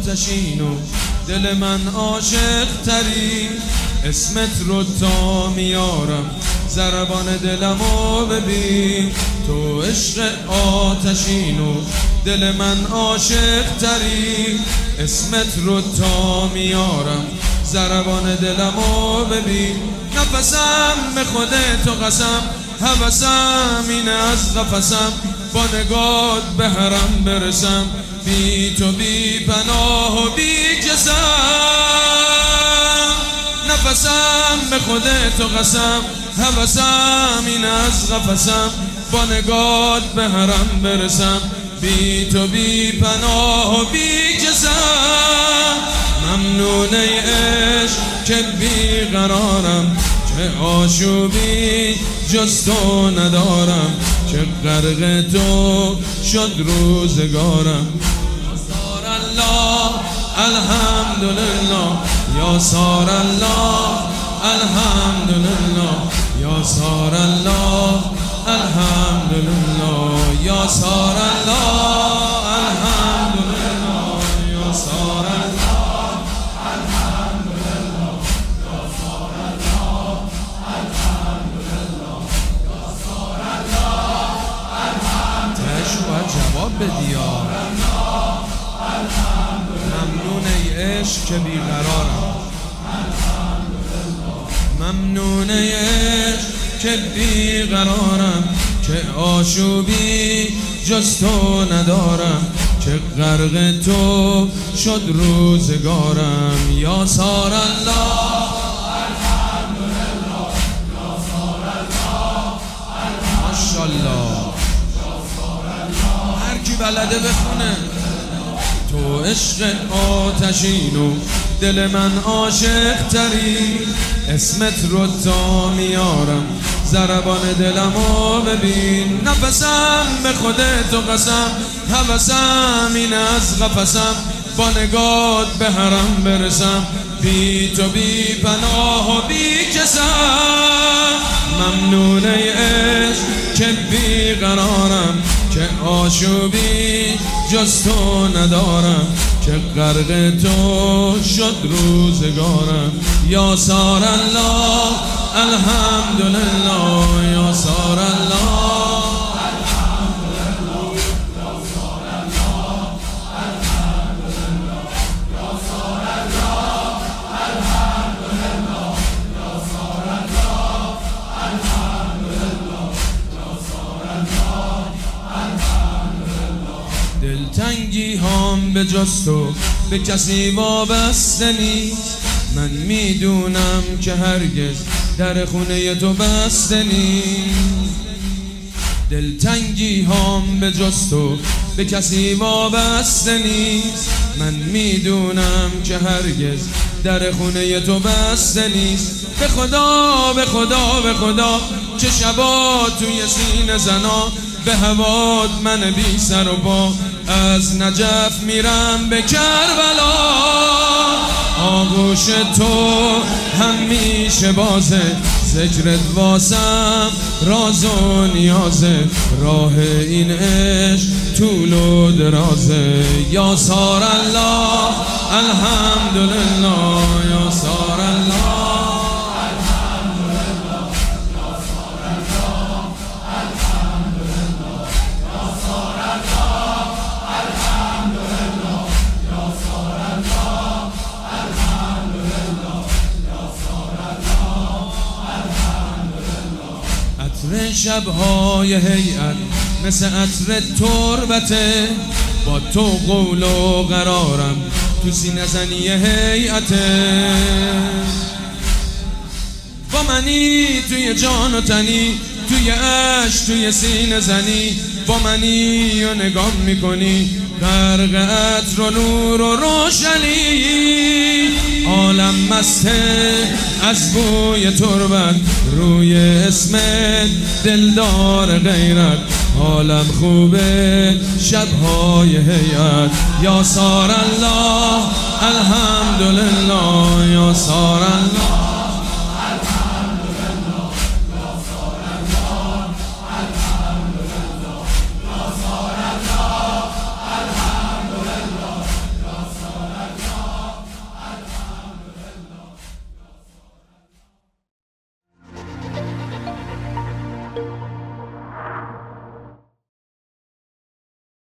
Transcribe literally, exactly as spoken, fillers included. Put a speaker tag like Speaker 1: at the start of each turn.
Speaker 1: آتشین و دل من عاشق تری، اسمت رو تا میارم ضربان دلمو ببین. تو عشق آتشین و دل من عاشق تری، اسمت رو تا میارم ضربان دلمو ببین. نفسم به خودت قسم، هوسم اینه از قفسم، با نگات به حرم برسم، بی تو بی پناه و بی جسم. نفسم به خودت قسم، هوسم اینه از قفسم، با نگات به حرم برسم، بی تو بی پناه و بی جسم. ممنون ای عشق که بی قرارم، که آشوبی جز تو ندارم، که غرق تو شد روزگارم. سار الله الحمدلله، یا سار الله الحمدلله، یا سار الله الحمدلله، یا سار الله الحمدلله، یا سار الله الحمدلله، یا سار الله الحمدلله، یا سار الله الحمدلله. تهش باید جواب بدی یا ممنون ای عشق که بیقرارم، ممنون ای عشق که بیقرارم، که آشوبی جز تو ندارم، که غرق تو شد روزگارم. یا سار الله الحمدلله، یا سار الله ماشاءالله، یا سار الله. هر کی بلده بخونه. تو عشق آتشین و دل من عاشق تری، اسمت رو تا میارم ضربان دلمو ببین. نفسم به خودت قسم، هوسم این از قفسم، با نگات به حرم برسم، بی تو بی پناه و بی کسم. ممنون ای عشق که بی قرارم، که آشوبی جز تو ندارم، که غرق تو شد روزگارم. یا سار الله الحمدلله، یا سار الله الحمدلله، یا سار الله الحمدلله، یا سار الله الحمدلله، یا سار الله الحمدلله، یا سار الله الحمدلله. دلتنگی هام به جز تو به کسی وابسته نیست، من میدونم که هرگز در خونه تو بسته نیست. دلتنگی هام به جز تو به کسی وابسته نیست، من میدونم که هرگز در خونه تو بسته نیست. به خدا به خدا به خدا چه شبا توی سینه زنا، به هوات من بی سر و پا از نجف میرم به کربلا. آغوش تو همیشه بازه، ذکرت واسم راز و نیازه، راه این عشق طول و درازه. یا سار الله الحمدلله، یا سار الله الحمدلله، یا سار الله الحمدلله، یا سار الله الحمدلله، یا سار الله الحمدلله، یا سار الله الحمدلله. عطر شب‌های هیئت مثل عطر تربته، با تو قول و قرارم تو سینه زنی هیئته. با منی توی جان و تنی، توی عشق توی سینه زنی، با منی و نگاه میکنی غرق عطر و نور و روشنی. عالم مسته از بوی تربت، روی اسمت دلدار غیرت، عالم خوبه شبهای هیئت. یا سار الله الحمدلله، یا سار الله